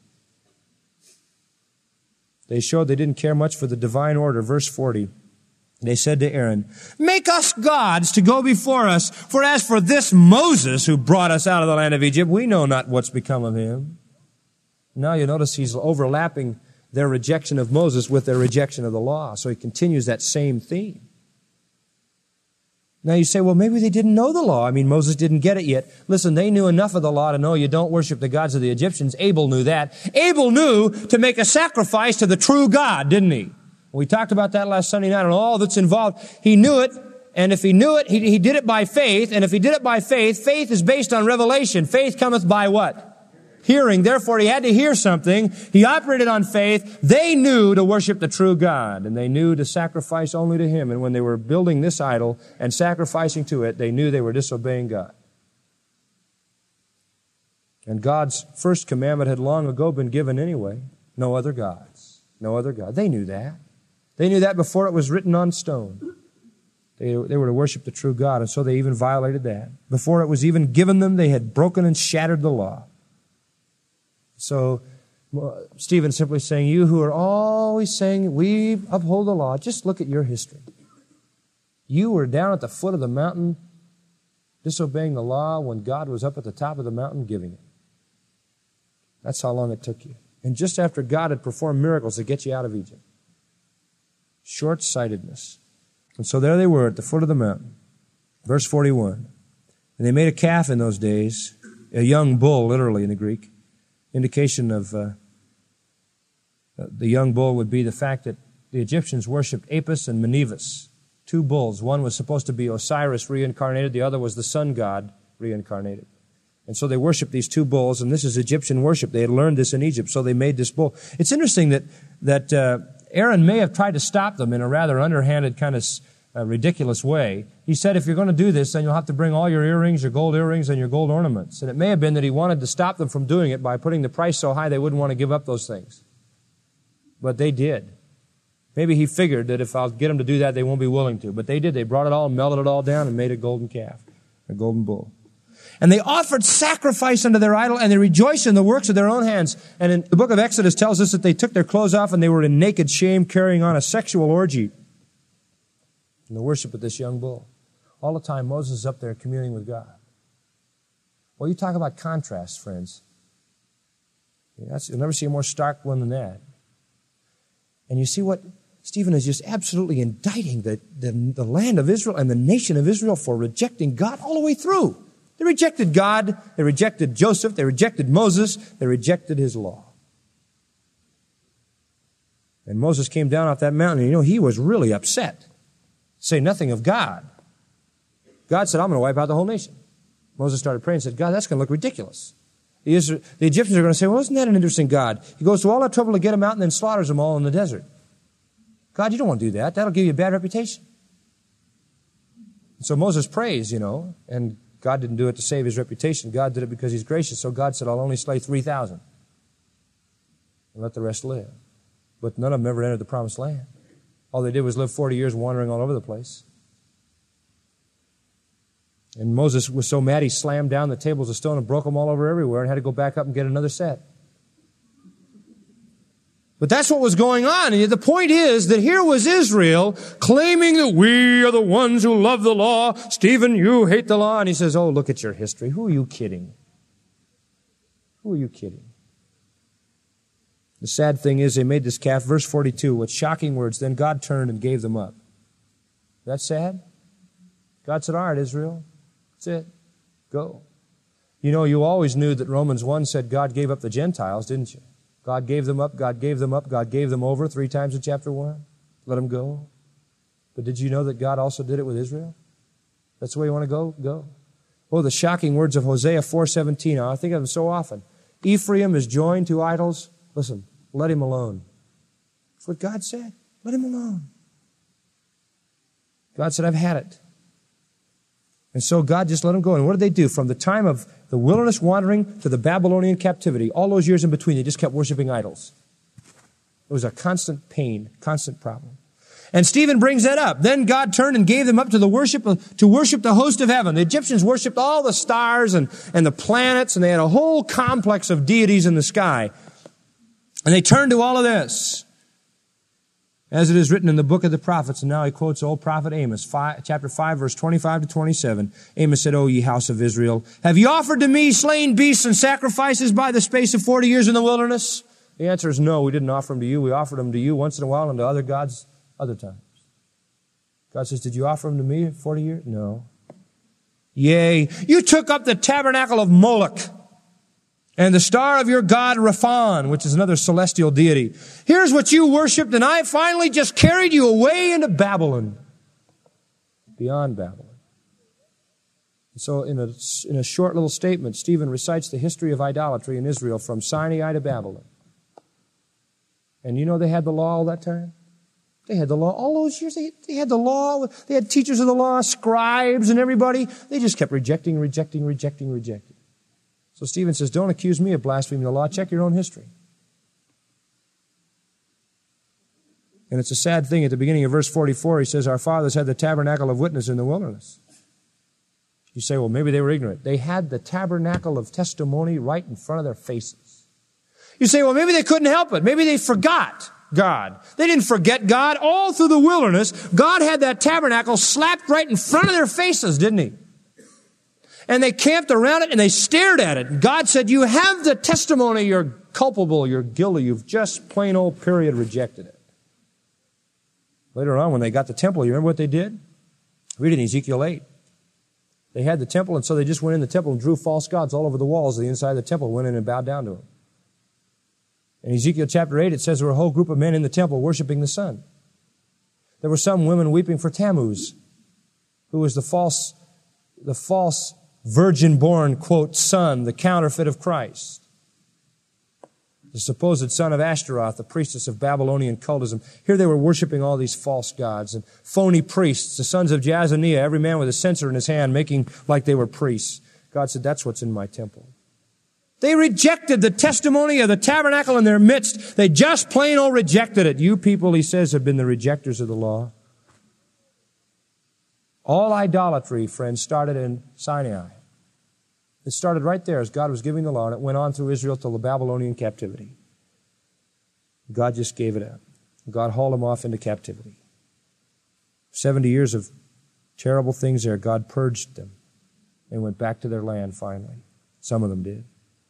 They showed they didn't care much for the divine order. Verse forty, they said to Aaron, make us gods to go before us, for as for this Moses who brought us out of the land of Egypt, we know not what's become of him. Now you notice he's overlapping their rejection of Moses with their rejection of the law. So he continues that same theme. Now you say, well, maybe they didn't know the law. I mean, Moses didn't get it yet. Listen, they knew enough of the law to know you don't worship the gods of the Egyptians. Abel knew that. Abel knew to make a sacrifice to the true God, didn't he? We talked about that last Sunday night and all that's involved. He knew it, and if he knew it, he, he did it by faith. And if he did it by faith, faith is based on revelation. Faith cometh by what? hearing. Therefore, he had to hear something. He operated on faith. They knew to worship the true God, and they knew to sacrifice only to him. And when they were building this idol and sacrificing to it, they knew they were disobeying God. And God's first commandment had long ago been given anyway. No other gods. No other God. They knew that. They knew that before it was written on stone. They, they were to worship the true God, and so they even violated that. Before it was even given them, they had broken and shattered the law. So Stephen's simply saying, you who are always saying, we uphold the law, just look at your history. You were down at the foot of the mountain disobeying the law when God was up at the top of the mountain giving it. That's how long it took you. And just after God had performed miracles to get you out of Egypt. Short-sightedness. And so there they were at the foot of the mountain. Verse forty-one. And they made a calf in those days, a young bull, literally in the Greek. Indication of uh, the young bull would be the fact that the Egyptians worshipped Apis and Menivus, two bulls. One was supposed to be Osiris reincarnated. The other was the sun god reincarnated. And so they worshiped these two bulls, and this is Egyptian worship. They had learned this in Egypt, so they made this bull. It's interesting that that uh, Aaron may have tried to stop them in a rather underhanded kind of uh, ridiculous way. He said, if you're going to do this, then you'll have to bring all your earrings, your gold earrings, and your gold ornaments. And it may have been that he wanted to stop them from doing it by putting the price so high they wouldn't want to give up those things. But they did. Maybe he figured that if I'll get them to do that, they won't be willing to. But they did. They brought it all, melted it all down, and made a golden calf, a golden bull. And they offered sacrifice unto their idol, and they rejoiced in the works of their own hands. And in the book of Exodus tells us that they took their clothes off and they were in naked shame, carrying on a sexual orgy in the worship of this young bull. All the time Moses is up there communing with God. Well, you talk about contrast, friends. That's, you'll never see a more stark one than that. And you see what Stephen is just absolutely indicting the, the, the land of Israel and the nation of Israel for rejecting God all the way through. They rejected God, they rejected Joseph, they rejected Moses, they rejected his law. And Moses came down off that mountain, and you know, he was really upset. Say nothing of God. God said, I'm going to wipe out the whole nation. Moses started praying and said, God, that's going to look ridiculous. The, Israel, the Egyptians are going to say, well, isn't that an interesting God? He goes to all that trouble to get them out and then slaughters them all in the desert. God, you don't want to do that. That'll give you a bad reputation. So Moses prays, you know, and God didn't do it to save his reputation. God did it because he's gracious. So God said, I'll only slay three thousand and let the rest live. But none of them ever entered the promised land. All they did was live forty years wandering all over the place. And Moses was so mad he slammed down the tables of stone and broke them all over everywhere and had to go back up and get another set. But that's what was going on. And the point is that here was Israel claiming that we are the ones who love the law. Stephen, you hate the law. And he says, oh, look at your history. Who are you kidding? Who are you kidding? The sad thing is they made this calf. Verse forty-two, with shocking words, then God turned and gave them up. That's sad? God said, all right, Israel, that's it. Go. You know, you always knew that Romans one said God gave up the Gentiles, didn't you? God gave them up, God gave them up, God gave them over three times in chapter one. Let them go. But did you know that God also did it with Israel? That's the way you want to go? Go. Oh, the shocking words of Hosea four seventeen. I think of them so often. Ephraim is joined to idols. Listen, let him alone. That's what God said. Let him alone. God said, I've had it. And so God just let them go. And what did they do? From the time of the wilderness wandering to the Babylonian captivity, all those years in between, they just kept worshiping idols. It was a constant pain, constant problem. And Stephen brings that up. Then God turned and gave them up to the worship of, to worship the host of heaven. The Egyptians worshipped all the stars and, and the planets, and they had a whole complex of deities in the sky. And they turned to all of this. As it is written in the book of the prophets, and now he quotes old prophet Amos, five, chapter five, verse twenty-five to twenty-seven. Amos said, O ye house of Israel, have you offered to me slain beasts and sacrifices by the space of forty years in the wilderness? The answer is no, we didn't offer them to you. We offered them to you once in a while and to other gods other times. God says, did you offer them to me forty years? No. Yea, you took up the tabernacle of Moloch and the star of your god Raphan, which is another celestial deity. Here's what you worshipped, and I finally just carried you away into Babylon. Beyond Babylon. So in a, in a short little statement, Stephen recites the history of idolatry in Israel from Sinai to Babylon. And you know they had the law all that time? They had the law all those years. They, they had the law. They had teachers of the law, scribes and everybody. They just kept rejecting, rejecting, rejecting, rejecting. So Stephen says, don't accuse me of blaspheming the law. Check your own history. And it's a sad thing. At the beginning of verse forty-four, he says, our fathers had the tabernacle of witness in the wilderness. You say, well, maybe they were ignorant. They had the tabernacle of testimony right in front of their faces. You say, well, maybe they couldn't help it. Maybe they forgot God. They didn't forget God. All through the wilderness, God had that tabernacle slapped right in front of their faces, didn't he? And they camped around it and they stared at it. And God said, you have the testimony. You're culpable. You're guilty. You've just plain old period rejected it. Later on, when they got the temple, you remember what they did? Read it in Ezekiel eight. They had the temple, and so they just went in the temple and drew false gods all over the walls of the inside of the temple, went in and bowed down to them. In Ezekiel chapter eight, it says there were a whole group of men in the temple worshiping the sun. There were some women weeping for Tammuz, who was the false, the false virgin-born, quote, son, the counterfeit of Christ. The supposed son of Ashtaroth, the priestess of Babylonian cultism. Here they were worshiping all these false gods and phony priests, the sons of Jazaniah, every man with a censer in his hand, making like they were priests. God said, that's what's in my temple. They rejected the testimony of the tabernacle in their midst. They just plain old rejected it. You people, he says, have been the rejectors of the law. All idolatry, friends, started in Sinai. It started right there as God was giving the law, and it went on through Israel till the Babylonian captivity. God just gave it up. God hauled them off into captivity. Seventy years of terrible things there. God purged them. They went back to their land finally. Some of them did.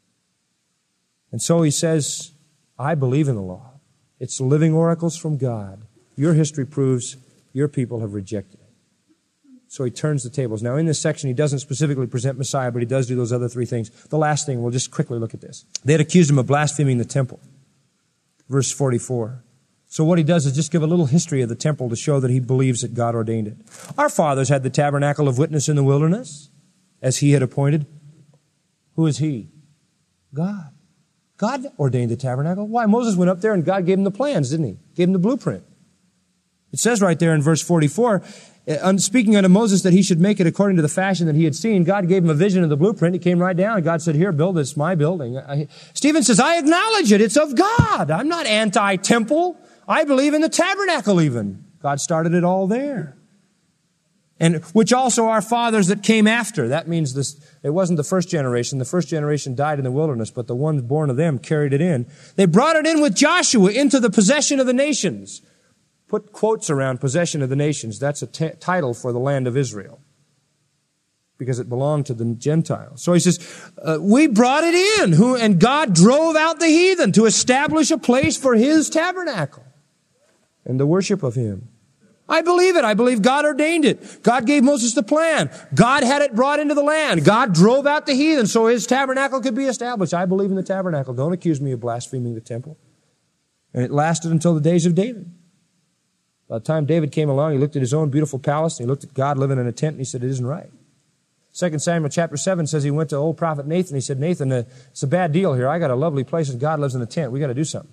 And so he says, I believe in the law. It's living oracles from God. Your history proves your people have rejected it. So he turns the tables. Now in this section, he doesn't specifically present Messiah, but he does do those other three things. The last thing, we'll just quickly look at this. They had accused him of blaspheming the temple. Verse forty-four. So what he does is just give a little history of the temple to show that he believes that God ordained it. Our fathers had the tabernacle of witness in the wilderness, as he had appointed. Who is he? God. God ordained the tabernacle. Why? Moses went up there and God gave him the plans, didn't he? Gave him the blueprint. It says right there in verse forty-four, speaking unto Moses that he should make it according to the fashion that he had seen, God gave him a vision of the blueprint. He came right down and God said, here, build this, my building. I, Stephen says, I acknowledge it. It's of God. I'm not anti-temple. I believe in the tabernacle even. God started it all there. And which also our fathers that came after. That means this, it wasn't the first generation. The first generation died in the wilderness, but the ones born of them carried it in. They brought it in with Joshua into the possession of the nations. Put quotes around possession of the nations. That's a t- title for the land of Israel, because it belonged to the Gentiles. So he says, uh, we brought it in, who, and God drove out the heathen to establish a place for his tabernacle and the worship of him. I believe it. I believe God ordained it. God gave Moses the plan. God had it brought into the land. God drove out the heathen so his tabernacle could be established. I believe in the tabernacle. Don't accuse me of blaspheming the temple. And it lasted until the days of David. By the time David came along, he looked at his own beautiful palace, and he looked at God living in a tent, and he said, it isn't right. Second Samuel chapter seven says he went to old prophet Nathan. He said, Nathan, uh, it's a bad deal here. I got a lovely place, and God lives in a tent. We got to do something.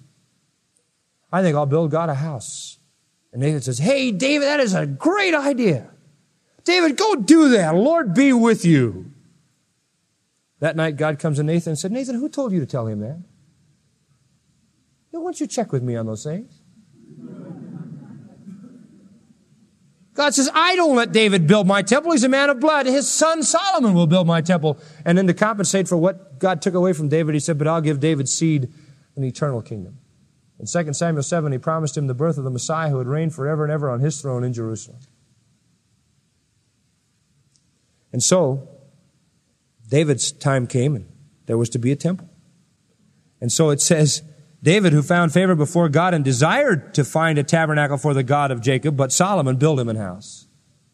I think I'll build God a house. And Nathan says, hey, David, that is a great idea. David, go do that. Lord be with you. That night, God comes to Nathan and said, Nathan, who told you to tell him that? Why don't you check with me on those things? God says, I don't let David build my temple. He's a man of blood. His son Solomon will build my temple. And then to compensate for what God took away from David, he said, but I'll give David's seed an eternal kingdom. In Second Samuel seven, he promised him the birth of the Messiah who would reign forever and ever on his throne in Jerusalem. And so, David's time came and there was to be a temple. And so it says, David, who found favor before God and desired to find a tabernacle for the God of Jacob, but Solomon built him an house.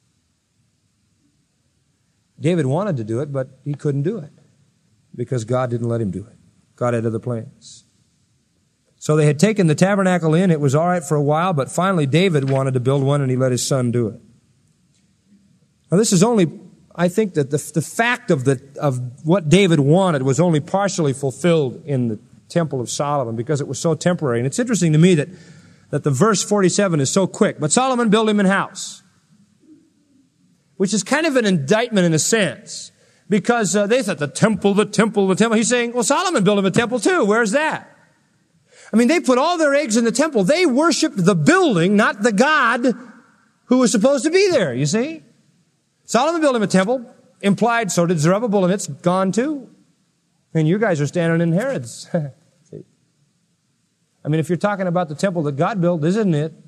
David wanted to do it, but he couldn't do it because God didn't let him do it. God had other plans. So they had taken the tabernacle in. It was all right for a while, but finally David wanted to build one, and he let his son do it. Now this is only I think that the, the fact of, the, of what David wanted was only partially fulfilled in the Temple of Solomon because it was so temporary. And it's interesting to me that, that the verse forty-seven is so quick. But Solomon built him an house, which is kind of an indictment in a sense, because uh, they thought the temple, the temple, the temple. He's saying, well, Solomon built him a temple too. Where's that? I mean, they put all their eggs in the temple. They worshiped the building, not the God who was supposed to be there, you see? Solomon built him a temple, implied so did Zerubbabel, and it's gone too. And you guys are standing in Herod's. See? I mean, if you're talking about the temple that God built, this isn't it.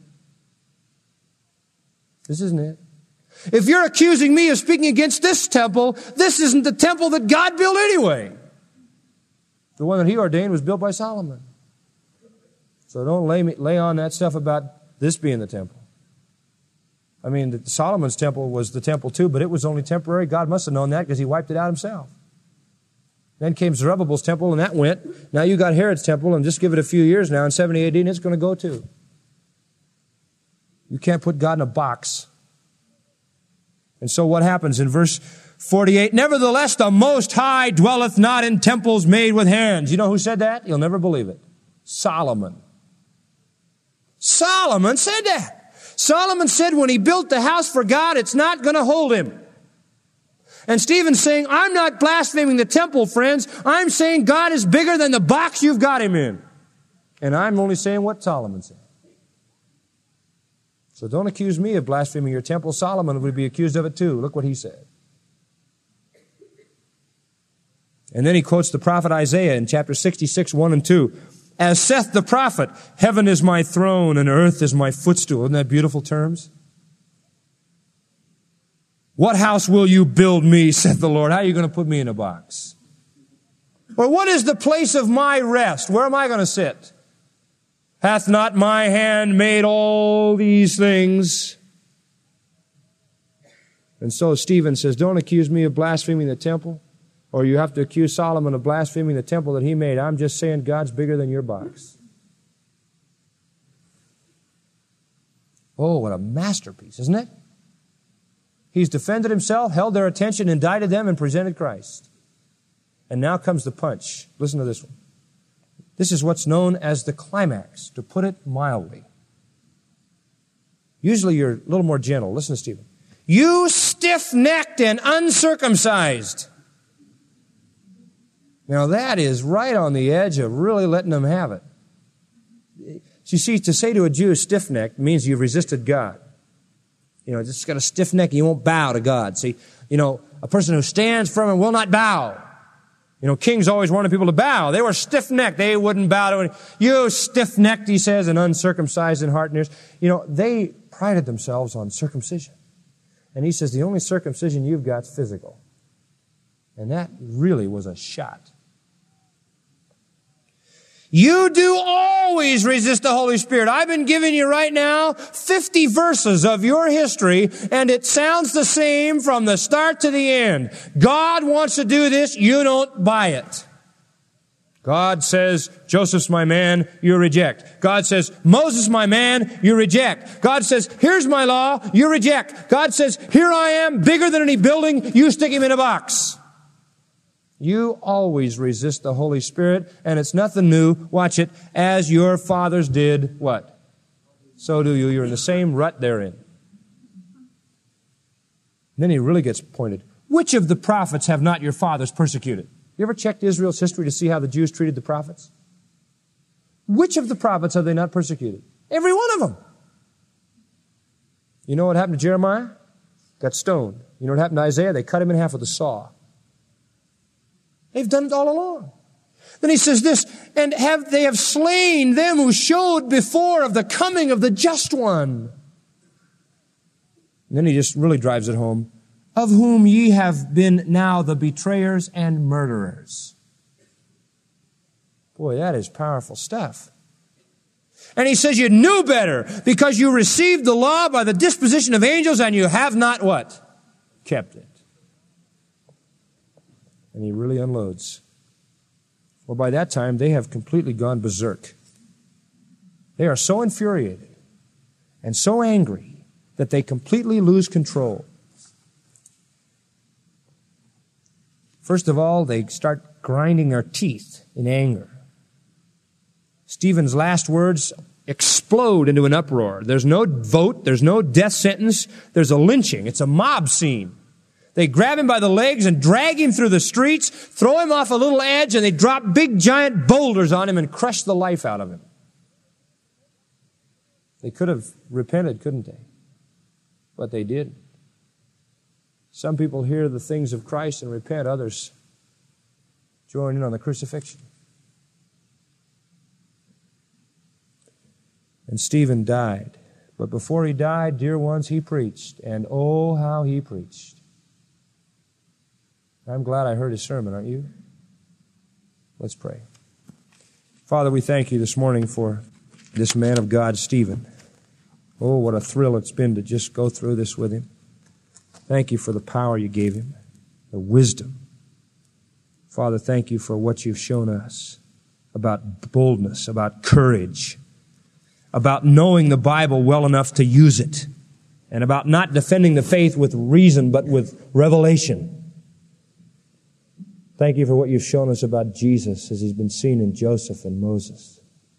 This isn't it. If you're accusing me of speaking against this temple, this isn't the temple that God built anyway. The one that he ordained was built by Solomon. So don't lay, me, lay on that stuff about this being the temple. I mean, the, Solomon's temple was the temple too, but it was only temporary. God must have known that because he wiped it out himself. Then came Zerubbabel's temple, and that went. Now you got Herod's temple, and just give it a few years now, in seventy A D, and it's going to go too. You can't put God in a box. And so what happens in verse forty-eight? Nevertheless, the Most High dwelleth not in temples made with hands. You know who said that? You'll never believe it. Solomon. Solomon said that. Solomon said when he built the house for God, it's not going to hold him. And Stephen's saying, I'm not blaspheming the temple, friends. I'm saying God is bigger than the box you've got him in. And I'm only saying what Solomon said. So don't accuse me of blaspheming your temple. Solomon would be accused of it too. Look what he said. And then he quotes the prophet Isaiah in chapter sixty-six, one and two. As saith the prophet, heaven is my throne and earth is my footstool. Isn't that beautiful terms? What house will you build me, saith the Lord? How are you going to put me in a box? Or what is the place of my rest? Where am I going to sit? Hath not my hand made all these things? And so Stephen says, don't accuse me of blaspheming the temple, or you have to accuse Solomon of blaspheming the temple that he made. I'm just saying God's bigger than your box. Oh, what a masterpiece, isn't it? He's defended himself, held their attention, indicted them, and presented Christ. And now comes the punch. Listen to this one. This is what's known as the climax, to put it mildly. Usually you're a little more gentle. Listen to Stephen. You stiff-necked and uncircumcised. Now that is right on the edge of really letting them have it. You see, to say to a Jew stiff-necked means you've resisted God. You know, just got a stiff neck and you won't bow to God. See, you know, a person who stands firm and will not bow. You know, kings always wanted people to bow. They were stiff-necked. They wouldn't bow to anyone. You stiff-necked, he says, and uncircumcised in heart and ears. You know, they prided themselves on circumcision. And he says, the only circumcision you've got is physical. And that really was a shot. You do always resist the Holy Spirit. I've been giving you right now fifty verses of your history, and it sounds the same from the start to the end. God wants to do this, you don't buy it. God says, Joseph's my man, you reject. God says, Moses my man, you reject. God says, here's my law, you reject. God says, here I am, bigger than any building, you stick him in a box. You always resist the Holy Spirit, and it's nothing new. Watch it. As your fathers did, what? So do you. You're in the same rut they're in. And then he really gets pointed. Which of the prophets have not your fathers persecuted? You ever checked Israel's history to see how the Jews treated the prophets? Which of the prophets have they not persecuted? Every one of them. You know what happened to Jeremiah? Got stoned. You know what happened to Isaiah? They cut him in half with a saw. They've done it all along. Then he says this, and have they have slain them who showed before of the coming of the just one. And then he just really drives it home. Of whom ye have been now the betrayers and murderers. Boy, that is powerful stuff. And he says you knew better because you received the law by the disposition of angels and you have not what? Kept it. And he really unloads. Well, by that time, they have completely gone berserk. They are so infuriated and so angry that they completely lose control. First of all, they start grinding their teeth in anger. Stephen's last words explode into an uproar. There's no vote. There's no death sentence. There's a lynching. It's a mob scene. They grab him by the legs and drag him through the streets, throw him off a little edge, and they drop big giant boulders on him and crush the life out of him. They could have repented, couldn't they? But they didn't. Some people hear the things of Christ and repent. Others join in on the crucifixion. And Stephen died. But before he died, dear ones, he preached. And oh, how he preached. I'm glad I heard his sermon, aren't you? Let's pray. Father, we thank you this morning for this man of God, Stephen. Oh, what a thrill it's been to just go through this with him. Thank you for the power you gave him, the wisdom. Father, thank you for what you've shown us about boldness, about courage, about knowing the Bible well enough to use it, and about not defending the faith with reason but with revelation. Thank you for what you've shown us about Jesus as he's been seen in Joseph and Moses.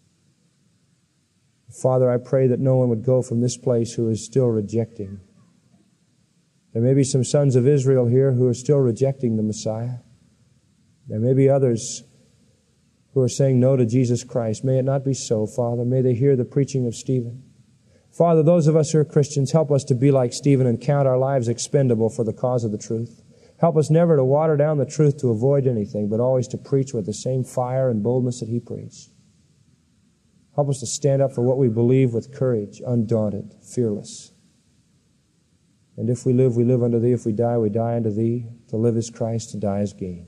Father, I pray that no one would go from this place who is still rejecting. There may be some sons of Israel here who are still rejecting the Messiah. There may be others who are saying no to Jesus Christ. May it not be so, Father. May they hear the preaching of Stephen. Father, those of us who are Christians, help us to be like Stephen and count our lives expendable for the cause of the truth. Help us never to water down the truth to avoid anything, but always to preach with the same fire and boldness that he preached. Help us to stand up for what we believe with courage, undaunted, fearless. And if we live, we live unto thee. If we die, we die unto thee. To live is Christ, to die is gain.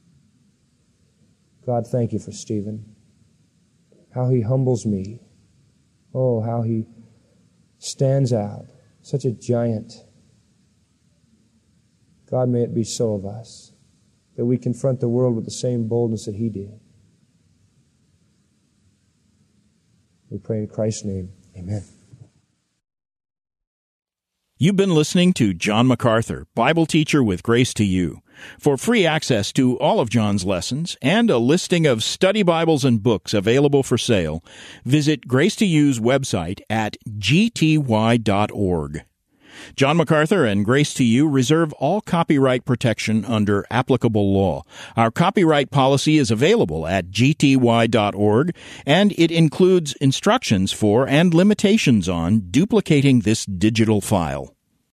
God, thank you for Stephen. How he humbles me. Oh, how he stands out. Such a giant. God, may it be so of us, that we confront the world with the same boldness that he did. We pray in Christ's name. Amen. You've been listening to John MacArthur, Bible teacher with Grace to You. For free access to all of John's lessons and a listing of study Bibles and books available for sale, visit Grace to You's website at g t y dot org. John MacArthur and Grace to You reserve all copyright protection under applicable law. Our copyright policy is available at g t y dot org, and it includes instructions for and limitations on duplicating this digital file.